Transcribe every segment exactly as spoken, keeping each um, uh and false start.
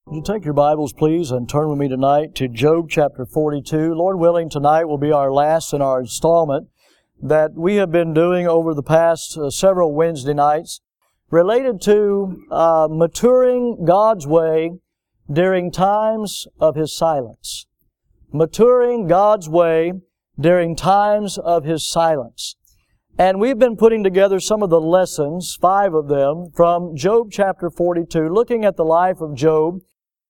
Would you take your Bibles, please, and turn with me tonight to Job chapter forty-two. Lord willing, tonight will be our last in our installment that we have been doing over the past uh, several Wednesday nights related to uh, maturing God's way during times of His silence. Maturing God's way during times of His silence. And we've been putting together some of the lessons, five of them, from Job chapter forty-two, looking at the life of Job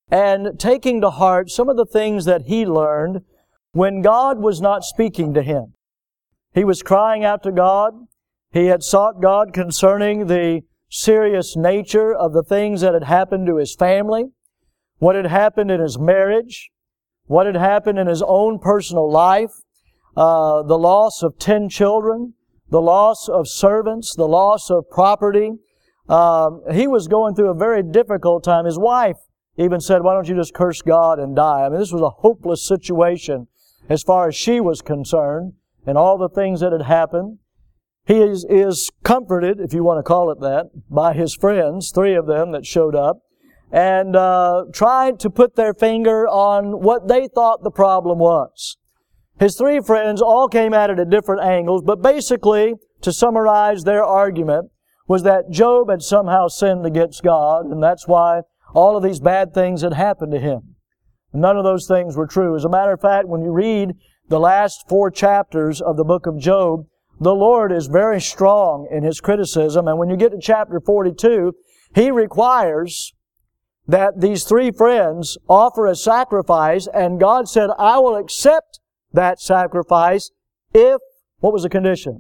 and taking to heart some of the things that he learned when God was not speaking to him. He was crying out to God. He had sought God concerning the serious nature of the things that had happened to his family, what had happened in his marriage, what had happened in his own personal life, uh, the loss of ten children, the loss of servants, the loss of property. Um, he was going through a very difficult time. His wife even said, why don't you just curse God and die? I mean, this was a hopeless situation as far as she was concerned and all the things that had happened. He is, is comforted, if you want to call it that, by his friends, three of them that showed up, and uh, tried to put their finger on what they thought the problem was. His three friends all came at it at different angles, but basically, to summarize their argument, was that Job had somehow sinned against God, and that's why all of these bad things had happened to him. None of those things were true. As a matter of fact, when you read the last four chapters of the book of Job, the Lord is very strong in His criticism, and when you get to chapter forty-two, He requires that these three friends offer a sacrifice, and God said, I will accept that sacrifice if, what was the condition?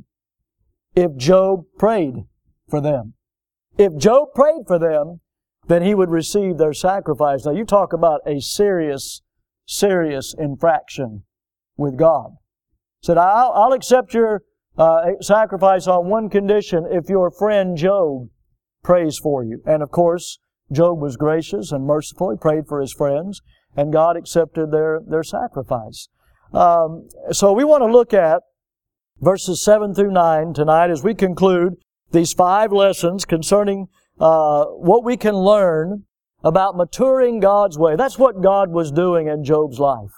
If Job prayed for them. If Job prayed for them, then he would receive their sacrifice. Now you talk about a serious, serious infraction with God. Said, I'll, I'll accept your uh, sacrifice on one condition, if your friend Job prays for you. And of course, Job was gracious and merciful. He prayed for his friends, and God accepted their, their sacrifice. Um, so we want to look at verses seven through nine tonight as we conclude these five lessons concerning uh, what we can learn about maturing God's way. That's what God was doing in Job's life.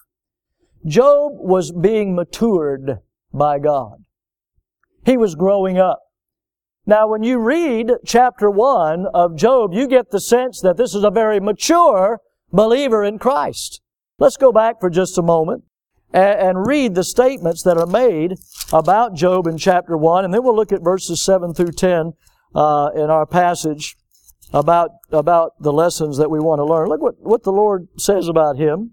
Job was being matured by God. He was growing up. Now, when you read chapter one of Job, you get the sense that this is a very mature believer in Christ. Let's go back for just a moment and read the statements that are made about Job in chapter one, and then we'll look at verses seven through ten uh, in our passage about about the lessons that we want to learn. Look what, what the Lord says about him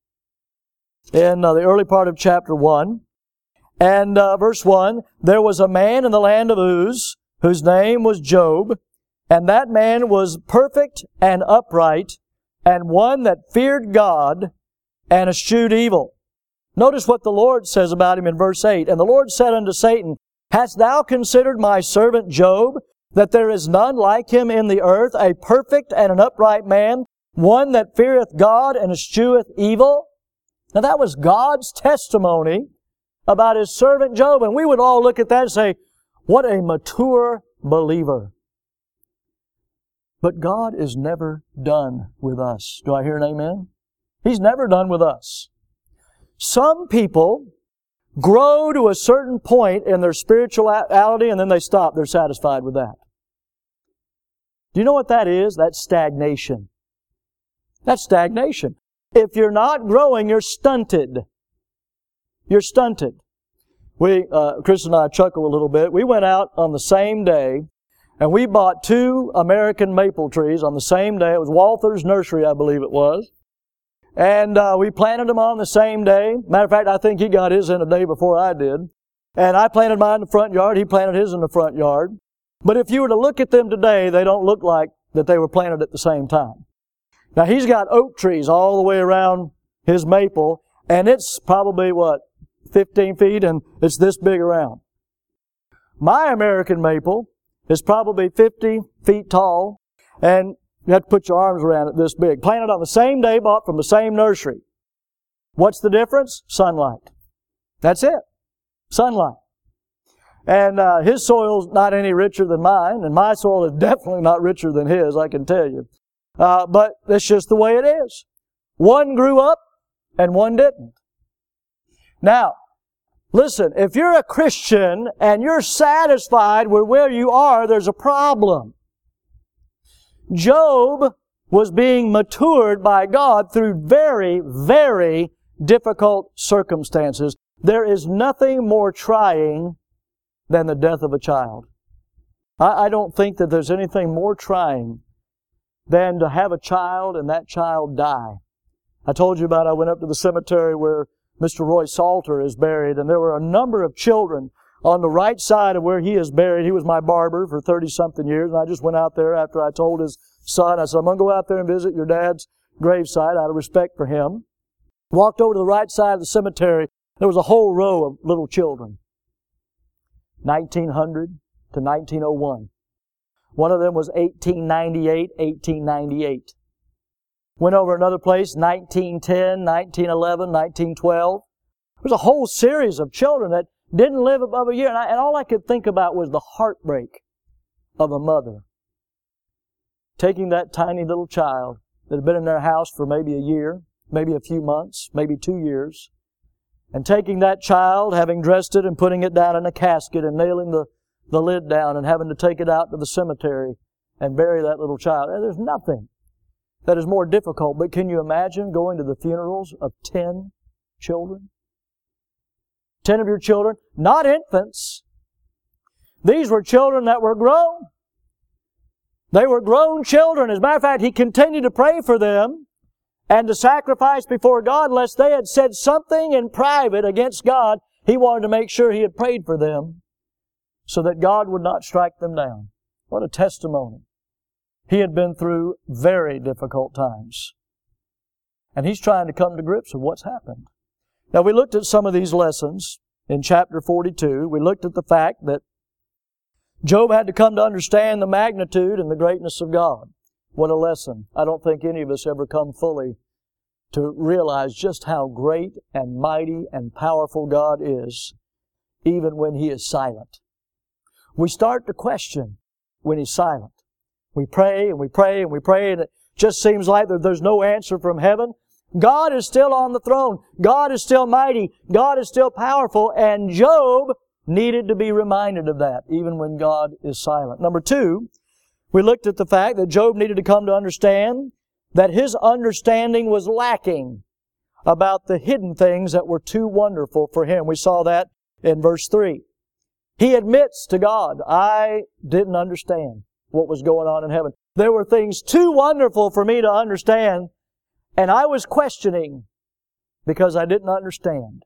in uh, the early part of chapter one. And uh, verse one, there was a man in the land of Uz, whose name was Job, and that man was perfect and upright, and one that feared God and eschewed evil. Notice what the Lord says about him in verse eight. And the Lord said unto Satan, Hast thou considered my servant Job, that there is none like him in the earth, a perfect and an upright man, one that feareth God and escheweth evil? Now that was God's testimony about His servant Job. And we would all look at that and say, what a mature believer. But God is never done with us. Do I hear an amen? He's never done with us. Some people grow to a certain point in their spirituality and then they stop. They're satisfied with that. Do you know what that is? That's stagnation. That's stagnation. If you're not growing, you're stunted. You're stunted. We, uh, Chris and I chuckle a little bit. We went out on the same day and we bought two American maple trees on the same day. It was Walther's Nursery, I believe it was. And uh, we planted them on the same day. Matter of fact, I think he got his in a day before I did. And I planted mine in the front yard. He planted his in the front yard. But if you were to look at them today, they don't look like that they were planted at the same time. Now, he's got oak trees all the way around his maple, and it's probably, what, fifteen feet, and it's this big around. My American maple is probably fifty feet tall, and you have to put your arms around it this big. Planted on the same day, bought from the same nursery. What's the difference? Sunlight. That's it. Sunlight. And uh, his soil's not any richer than mine, and my soil is definitely not richer than his, I can tell you. Uh, but that's just the way it is. One grew up and one didn't. Now, listen, if you're a Christian and you're satisfied with where you are, there's a problem. Job was being matured by God through very, very difficult circumstances. There is nothing more trying than the death of a child. I, I don't think that there's anything more trying than to have a child and that child die. I told you about I went up to the cemetery where Mister Roy Salter is buried, and there were a number of children on the right side of where he is buried. He was my barber for thirty-something years, and I just went out there after I told his son, I said, I'm going to go out there and visit your dad's gravesite out of respect for him. Walked over to the right side of the cemetery. There was a whole row of little children. nineteen hundred to nineteen oh one. One of them was eighteen ninety-eight, eighteen ninety-eight. Went over another place, nineteen ten, nineteen eleven, nineteen twelve. There was a whole series of children that didn't live above a year. And, I, and all I could think about was the heartbreak of a mother taking that tiny little child that had been in their house for maybe a year, maybe a few months, maybe two years, and taking that child, having dressed it and putting it down in a casket and nailing the, the lid down and having to take it out to the cemetery and bury that little child. And there's nothing that is more difficult, but can you imagine going to the funerals of ten children? Ten of your children, not infants. These were children that were grown. They were grown children. As a matter of fact, he continued to pray for them and to sacrifice before God, lest they had said something in private against God. He wanted to make sure he had prayed for them so that God would not strike them down. What a testimony. He had been through very difficult times. And he's trying to come to grips with what's happened. Now, we looked at some of these lessons in chapter forty-two. We looked at the fact that Job had to come to understand the magnitude and the greatness of God. What a lesson. I don't think any of us ever come fully to realize just how great and mighty and powerful God is, even when He is silent. We start to question when He's silent. We pray and we pray and we pray, and it just seems like there's no answer from heaven. God is still on the throne. God is still mighty. God is still powerful. And Job needed to be reminded of that, even when God is silent. Number two, we looked at the fact that Job needed to come to understand that his understanding was lacking about the hidden things that were too wonderful for him. We saw that in verse three. He admits to God, I didn't understand what was going on in heaven. There were things too wonderful for me to understand, and I was questioning because I didn't understand.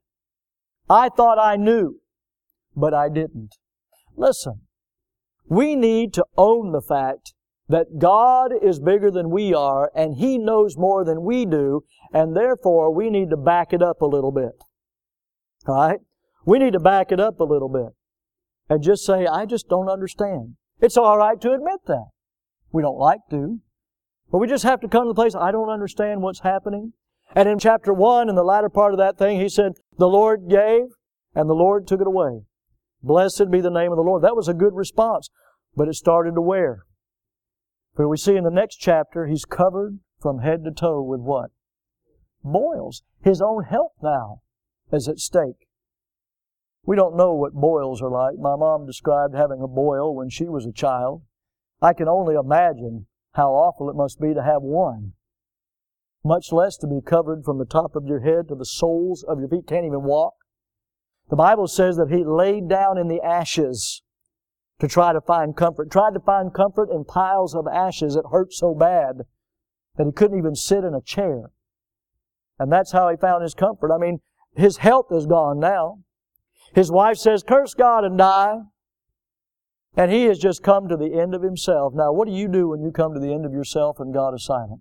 I thought I knew, but I didn't. Listen, we need to own the fact that God is bigger than we are, and He knows more than we do, and therefore we need to back it up a little bit. All right? We need to back it up a little bit and just say, I just don't understand. It's all right to admit that. We don't like to. But we just have to come to the place, I don't understand what's happening. And in chapter one, in the latter part of that thing, he said, the Lord gave, and the Lord took it away. Blessed be the name of the Lord. That was a good response, but it started to wear. For we see in the next chapter, he's covered from head to toe with what? Boils. His own health now is at stake. We don't know what boils are like. My mom described having a boil when she was a child. I can only imagine how awful it must be to have one. Much less to be covered from the top of your head to the soles of your feet. Can't even walk. The Bible says that he laid down in the ashes to try to find comfort. Tried to find comfort in piles of ashes. It hurt so bad that he couldn't even sit in a chair. And that's how he found his comfort. I mean, his health is gone now. His wife says, curse God and die. And he has just come to the end of himself. Now, what do you do when you come to the end of yourself and God is silent?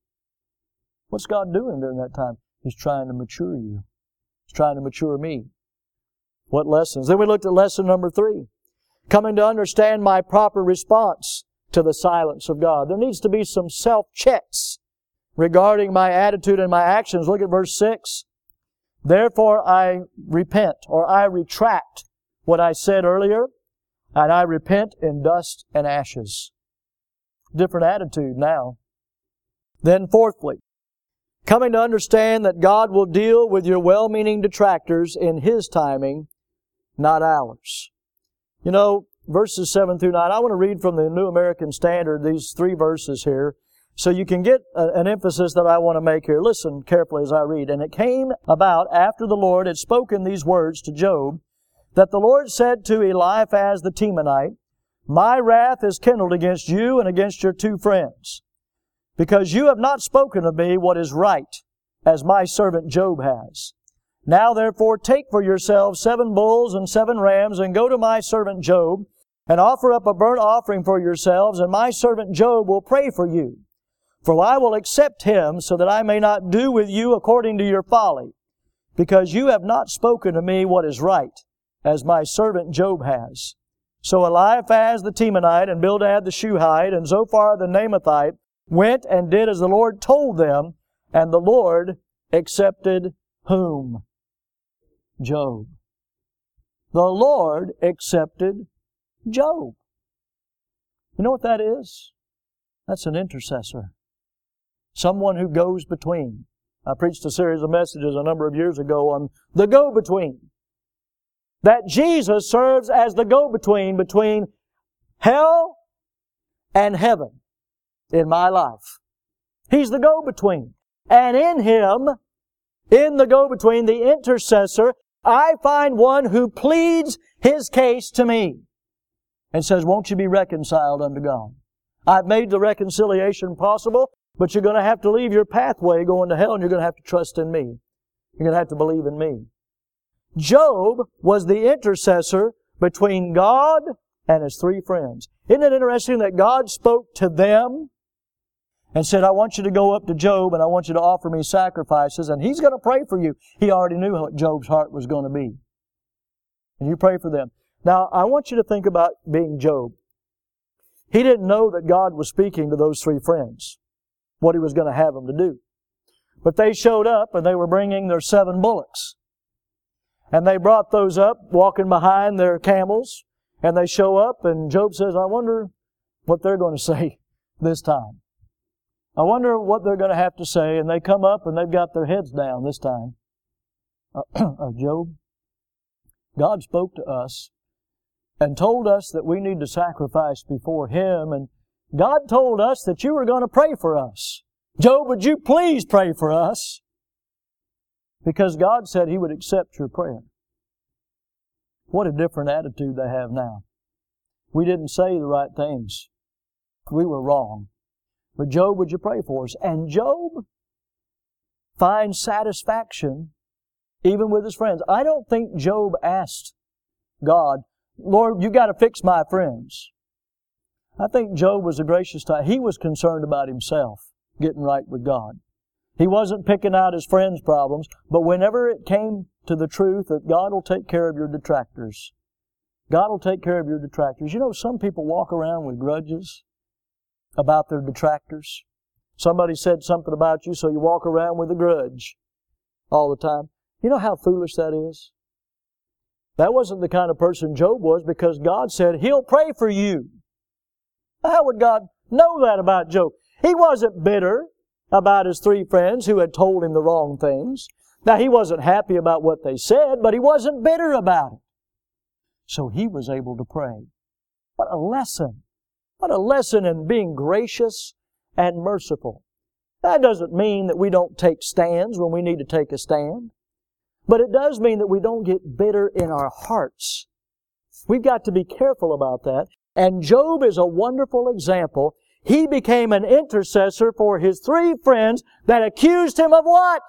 What's God doing during that time? He's trying to mature you. He's trying to mature me. What lessons? Then we looked at lesson number three. Coming to understand my proper response to the silence of God. There needs to be some self-checks regarding my attitude and my actions. Look at verse six. Therefore I repent, or I retract what I said earlier, and I repent in dust and ashes. Different attitude now. Then fourthly, coming to understand that God will deal with your well-meaning detractors in His timing, not ours. You know, verses seven through nine, I want to read from the New American Standard these three verses here, so you can get a, an emphasis that I want to make here. Listen carefully as I read. And it came about after the Lord had spoken these words to Job, that the Lord said to Eliphaz the Temanite, My wrath is kindled against you and against your two friends, because you have not spoken of me what is right, as my servant Job has. Now therefore take for yourselves seven bulls and seven rams, and go to my servant Job, and offer up a burnt offering for yourselves, and my servant Job will pray for you. For I will accept him, so that I may not do with you according to your folly, because you have not spoken to me what is right, as my servant Job has. So Eliphaz the Temanite, and Bildad the Shuhite, and Zophar the Naamathite went and did as the Lord told them, and the Lord accepted whom? Job. The Lord accepted Job. You know what that is? That's an intercessor. Someone who goes between. I preached a series of messages a number of years ago on the go-between. That Jesus serves as the go-between between hell and heaven in my life. He's the go-between. And in Him, in the go-between, the intercessor, I find one who pleads his case to me and says, won't you be reconciled unto God? I've made the reconciliation possible, but you're going to have to leave your pathway going to hell, and you're going to have to trust in me. You're going to have to believe in me. Job was the intercessor between God and his three friends. Isn't it interesting that God spoke to them and said, I want you to go up to Job and I want you to offer me sacrifices, and he's going to pray for you. He already knew what Job's heart was going to be. And you pray for them. Now, I want you to think about being Job. He didn't know that God was speaking to those three friends, what He was going to have them to do. But they showed up and they were bringing their seven bullocks. And they brought those up, walking behind their camels. And they show up, and Job says, I wonder what they're going to say this time. I wonder what they're going to have to say. And they come up, and they've got their heads down this time. Uh, uh, Job, God spoke to us and told us that we need to sacrifice before Him. And God told us that you were going to pray for us. Job, would you please pray for us? Because God said He would accept your prayer. What a different attitude they have now. We didn't say the right things. We were wrong. But Job, would you pray for us? And Job finds satisfaction even with his friends. I don't think Job asked God, Lord, you got to fix my friends. I think Job was a gracious type. He was concerned about himself getting right with God. He wasn't picking out his friends' problems, but whenever it came to the truth that God will take care of your detractors, God will take care of your detractors. You know, some people walk around with grudges about their detractors. Somebody said something about you, so you walk around with a grudge all the time. You know how foolish that is? That wasn't the kind of person Job was, because God said He'll pray for you. How would God know that about Job? He wasn't bitter about his three friends who had told him the wrong things. Now, he wasn't happy about what they said, but he wasn't bitter about it. So he was able to pray. What a lesson. What a lesson in being gracious and merciful. That doesn't mean that we don't take stands when we need to take a stand. But it does mean that we don't get bitter in our hearts. We've got to be careful about that. And Job is a wonderful example. He became an intercessor for his three friends that accused him of what?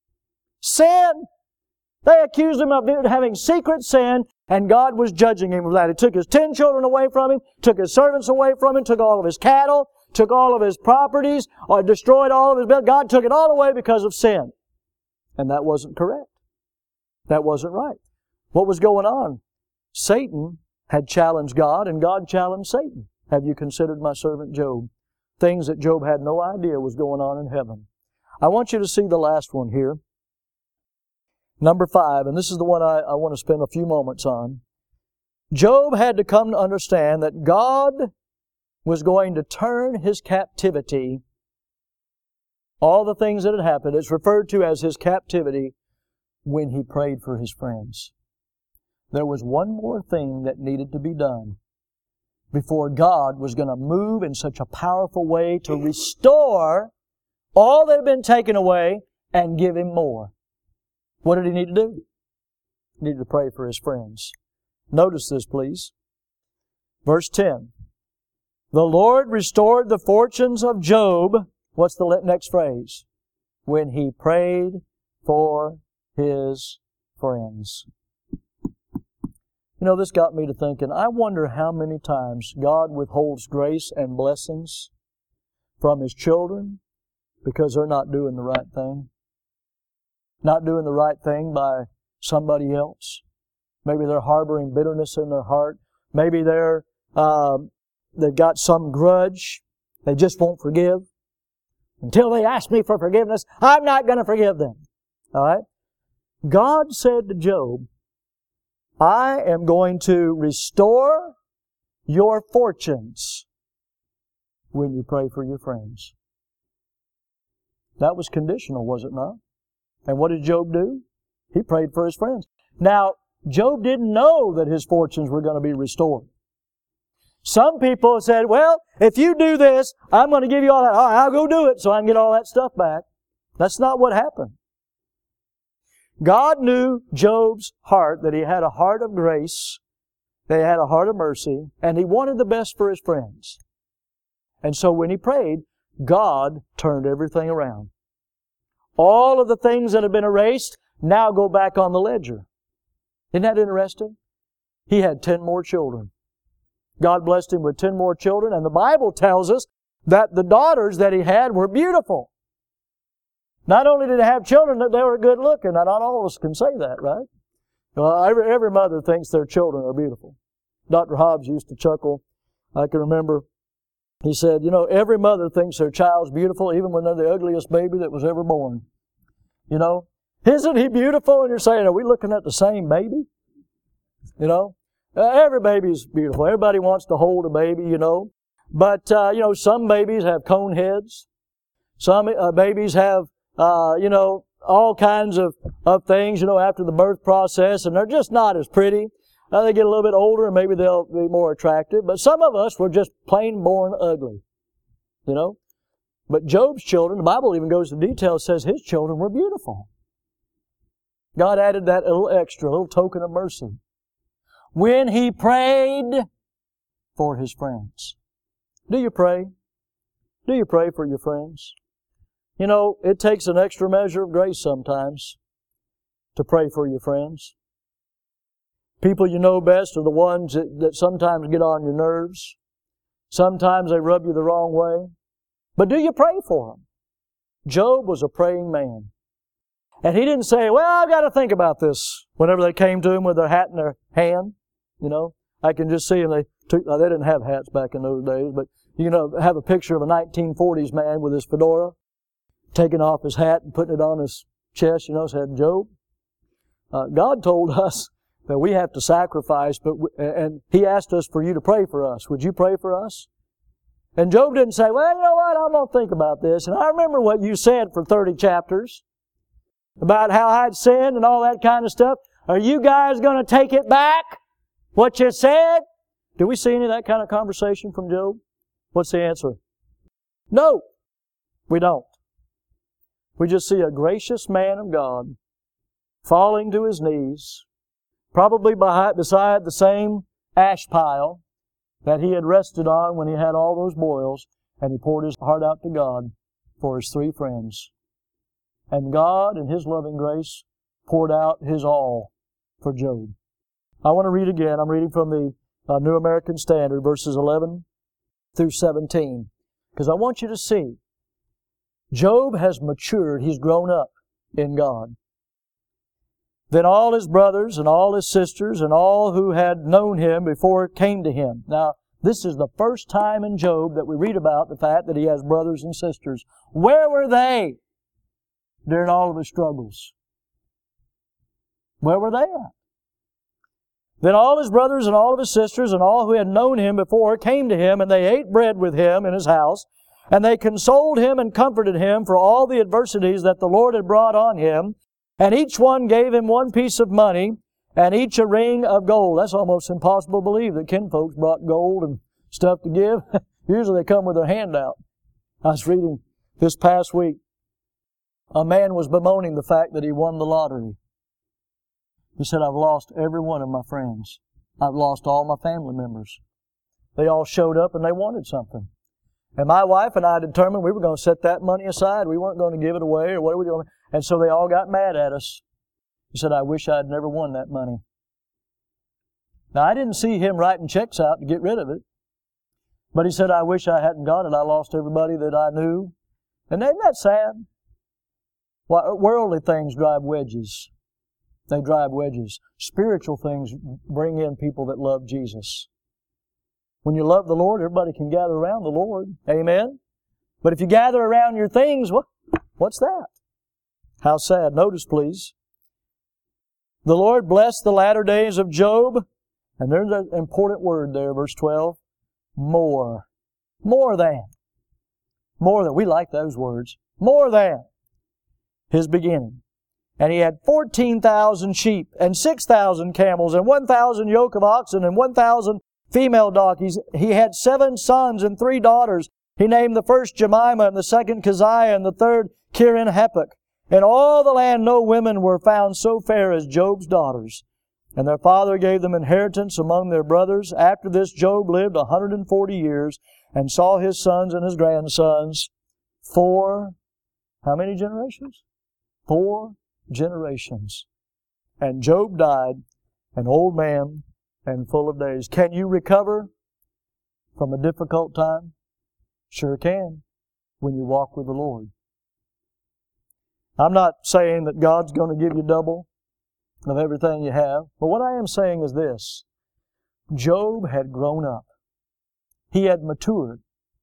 Sin. They accused him of having secret sin, and God was judging him for that. He took his ten children away from him, took his servants away from him, took all of his cattle, took all of his properties, or destroyed all of his buildings. God took it all away because of sin. And that wasn't correct. That wasn't right. What was going on? Satan had challenged God, and God challenged Satan. Have you considered my servant Job? Things that Job had no idea was going on in heaven. I want you to see the last one here. Number five, and this is the one I, I want to spend a few moments on. Job had to come to understand that God was going to turn his captivity all the things that had happened. It's referred to as his captivity when he prayed for his friends. There was one more thing that needed to be done before God was going to move in such a powerful way to restore all that had been taken away and give him more. What did he need to do? He needed to pray for his friends. Notice this, please. Verse ten. The Lord restored the fortunes of Job. What's the next phrase? When he prayed for his friends. You know, this got me to thinking, I wonder how many times God withholds grace and blessings from His children because they're not doing the right thing. Not doing the right thing by somebody else. Maybe they're harboring bitterness in their heart. Maybe they're uh, they've got some grudge. They just won't forgive. Until they ask me for forgiveness, I'm not going to forgive them. All right? God said to Job, I am going to restore your fortunes when you pray for your friends. That was conditional, was it not? And what did Job do? He prayed for his friends. Now, Job didn't know that his fortunes were going to be restored. Some people said, well, if you do this, I'm going to give you all that. All right, I'll go do it so I can get all that stuff back. That's not what happened. God knew Job's heart, that he had a heart of grace, that he had a heart of mercy, and he wanted the best for his friends. And so when he prayed, God turned everything around. All of the things that had been erased now go back on the ledger. Isn't that interesting? He had ten more children. God blessed him with ten more children, and the Bible tells us that the daughters that he had were beautiful. Not only did he have children, that they were good looking. Now, not all of us can say that, right? Well, every, every mother thinks their children are beautiful. Doctor Hobbs used to chuckle. I can remember, he said, you know, every mother thinks their child's beautiful, even when they're the ugliest baby that was ever born. You know, isn't he beautiful? And you're saying, are we looking at the same baby? You know, uh, every baby's beautiful. Everybody wants to hold a baby, you know. But, uh, you know, some babies have cone heads. Some uh, babies have, uh, you know, all kinds of, of things, you know, after the birth process, and they're just not as pretty. Uh, they get a little bit older, and maybe they'll be more attractive. But some of us were just plain born ugly, you know. But Job's children, the Bible even goes into detail, says his children were beautiful. God added that little extra, a little token of mercy. When he prayed for his friends. Do you pray? Do you pray for your friends? You know, it takes an extra measure of grace sometimes to pray for your friends. People you know best are the ones that, that sometimes get on your nerves. Sometimes they rub you the wrong way. But do you pray for them? Job was a praying man. And he didn't say, well, I've got to think about this. Whenever they came to him with their hat in their hand, you know, I can just see them. They took, they didn't have hats back in those days, but, you know, have a picture of a nineteen forties man with his fedora, taking off his hat and putting it on his chest, you know, said, Job, uh, God told us that we have to sacrifice, but we, and He asked us for you to pray for us. Would you pray for us? And Job didn't say, well, you know what, I'm going to think about this. And I remember what you said for thirty chapters about how I'd sinned and all that kind of stuff. Are you guys going to take it back? What you said? Do we see any of that kind of conversation from Job? What's the answer? No, we don't. We just see a gracious man of God falling to his knees, probably behind, beside the same ash pile that he had rested on when he had all those boils, and he poured his heart out to God for his three friends. And God, in His loving grace, poured out His all for Job. I want to read again. I'm reading from the uh, New American Standard, verses eleven through seventeen, because I want you to see Job has matured. He's grown up in God. Then all his brothers and all his sisters and all who had known him before came to him. Now, this is the first time in Job that we read about the fact that he has brothers and sisters. Where were they during all of his struggles? Where were they at? Then all his brothers and all of his sisters and all who had known him before came to him, and they ate bread with him in his house. And they consoled him and comforted him for all the adversities that the Lord had brought on him. And each one gave him one piece of money, and each a ring of gold. That's almost impossible to believe that kinfolks brought gold and stuff to give. Usually they come with their hand out. I was reading this past week, a man was bemoaning the fact that he won the lottery. He said, I've lost every one of my friends. I've lost all my family members. They all showed up and they wanted something. And my wife and I determined we were going to set that money aside. We weren't going to give it away or what were we doing. And so they all got mad at us. He said, I wish I'd never won that money. Now, I didn't see him writing checks out to get rid of it. But he said, I wish I hadn't got it. I lost everybody that I knew. And isn't that sad? Well, worldly things drive wedges. They drive wedges. Spiritual things bring in people that love Jesus. When you love the Lord, everybody can gather around the Lord. Amen? But if you gather around your things, what, what's that? How sad. Notice, please. The Lord blessed the latter days of Job. And there's an important word there, verse twelve. More. More than. More than. We like those words. More than his beginning. And he had fourteen thousand sheep, and six thousand camels, and one thousand yoke of oxen, and one thousand female donkeys. He had seven sons and three daughters. He named the first Jemima, and the second Keziah, and the third Kirin-Hapuk. In all the land no women were found so fair as Job's daughters. And their father gave them inheritance among their brothers. After this Job lived a hundred and forty years, and saw his sons and his grandsons. Four, how many generations? Four generations. And Job died, an old man and full of days. Can you recover from a difficult time? Sure can, when you walk with the Lord. I'm not saying that God's going to give you double of everything you have, but what I am saying is this. Job had grown up. He had matured.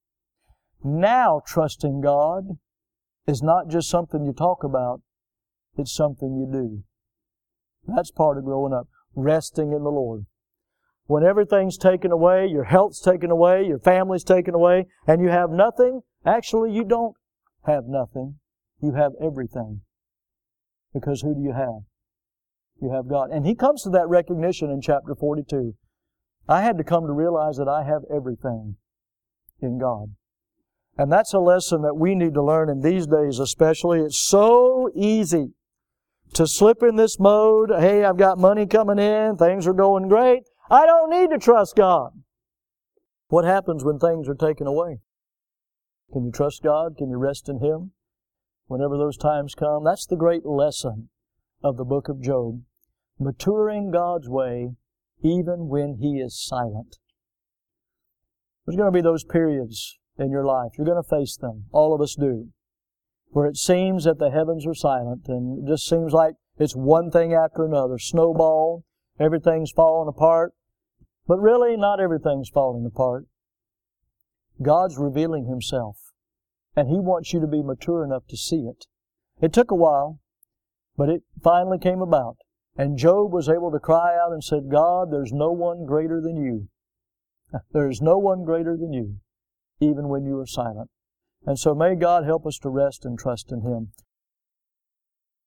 Now trusting God is not just something you talk about, it's something you do. That's part of growing up. Resting in the Lord. When everything's taken away, your health's taken away, your family's taken away, and you have nothing, actually you don't have nothing. You have everything. Because who do you have? You have God. And he comes to that recognition in chapter forty-two. I had to come to realize that I have everything in God. And that's a lesson that we need to learn in these days especially. It's so easy to slip in this mode. Hey, I've got money coming in. Things are going great. I don't need to trust God. What happens when things are taken away? Can you trust God? Can you rest in Him whenever those times come? That's the great lesson of the book of Job. Maturing God's way even when He is silent. There's going to be those periods in your life. You're going to face them. All of us do. Where it seems that the heavens are silent and it just seems like it's one thing after another. Snowball. Everything's falling apart. But really, not everything's falling apart. God's revealing Himself. And He wants you to be mature enough to see it. It took a while, but it finally came about. And Job was able to cry out and said, God, there's no one greater than You. There's no one greater than You, even when You are silent. And so may God help us to rest and trust in Him.